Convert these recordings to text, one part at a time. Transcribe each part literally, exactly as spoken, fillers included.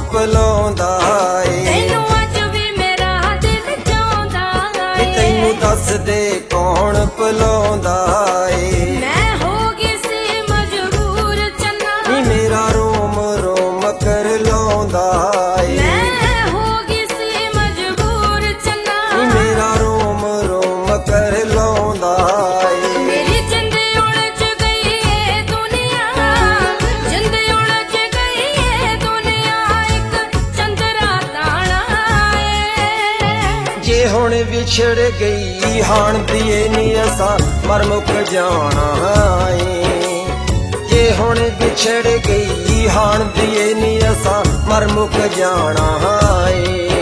पलाउंदा ए। तैनू अज भी मेरा दिल चाहुंदा ए। तैनू दस दे कौन पलाउंदा ए। मैं हो गई सी मजबूर चन्ना, नी मेरा रोम रोम कर लाउंदा ए। मैं हो गई सी मजबूर चन्ना, नी मेरा रोम रोम कर लाउंदा ए। मेरी जिंद उलझ गई है दुनिया, जिंद उलझ गई है दुनिया, एक चंद्रा ताना है। जे हुण विछड़ गई हाण दिए नी असां मर मुक जाना ए। जे हुण विछड़ गई हाण दिए नी असां मर मुक जाना ए।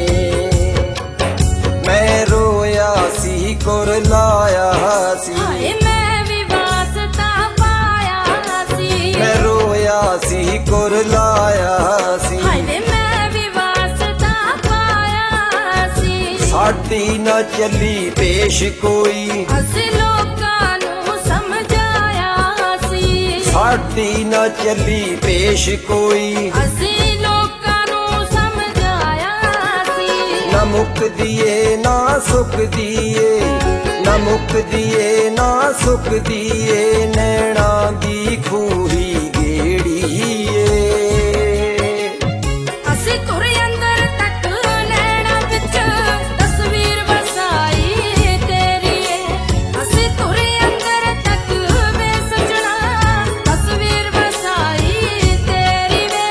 मैं रोया सी कुरलाया सी, हाय मैं भी वास्ता पाया सी। मैं रोया सी कुरलाया सी। हाय वे मैं भी वास्ता पाया सी। साडी ना चली पेश कोई, असीं लोकां नूं समझाया सी। साडी ना चली पेश कोई, असीं लोकां नूं समझाया सी। ना मुक दिए ना सुख दिए, ना मुक दिए ना सुख दिए, नैना दी खूही गेड़ी ए। असीं तुरे अंदर तक नैना विच तस्वीर वसाई तेरी है। असीं तुरे अंदर तक वे सजना तस्वीर वसाई तेरी वे।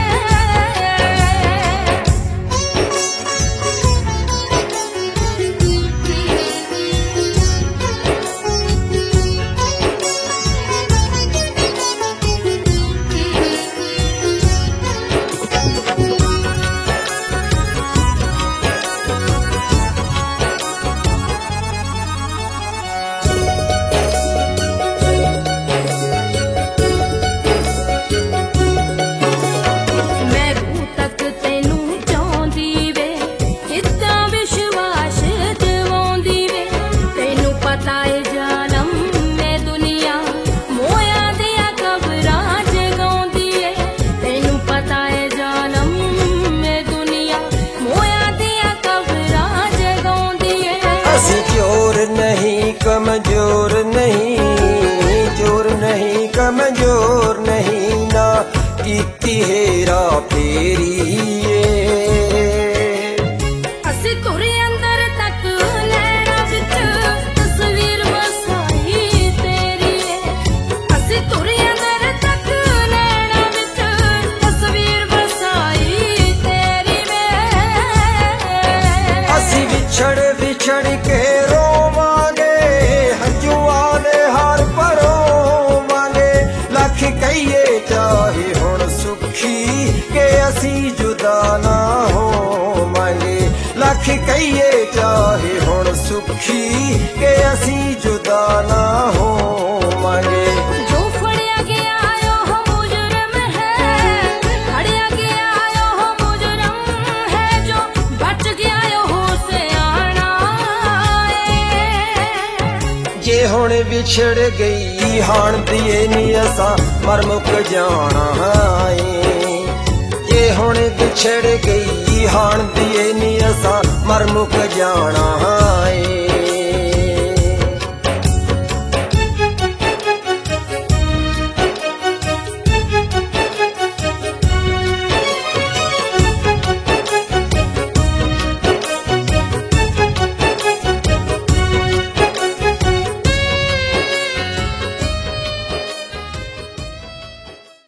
मैं रूह तक तैनू चाहुंदी वे, किद्दां विश्वास दिवाउंदी वे। तैनू पता है जालम मैं दुनिया मोया दिया कबरां जगाउंदी है। तैनू पता है जालम मैं दुनिया मोया दिया कबरां जगाउंदी है। असी चोर नहीं कमजोर नहीं, चोर नहीं कमजोर नहीं, ना कीती हेरा फेरी ए। असीं तुरे अंदर तक नैना विच तस्वीर वसाई तेरी है। असीं तुरे अंदर तक नैना विच तस्वीर वसाई तेरी वे। असी विछड़ विछड़ के रोवांगे, हंजुआं दे हार भरोवांगे। लख कहिए चाहे हुण सुखी के असी जुदा ना होवांगे। लख कहिए चाहे हुण सुखी के असी जुदा ना होवांगे। जो फड़िया गया यो मुजरम है, फड़िया गया यो मुजरम है, जो बच गया यो सियाना है। जे हुण विछड़ गई हाण दिए नी असां मर मुक जाना ए। जे हुण विछड़ गई हाण दिए नी असां मर मुक जाना ए।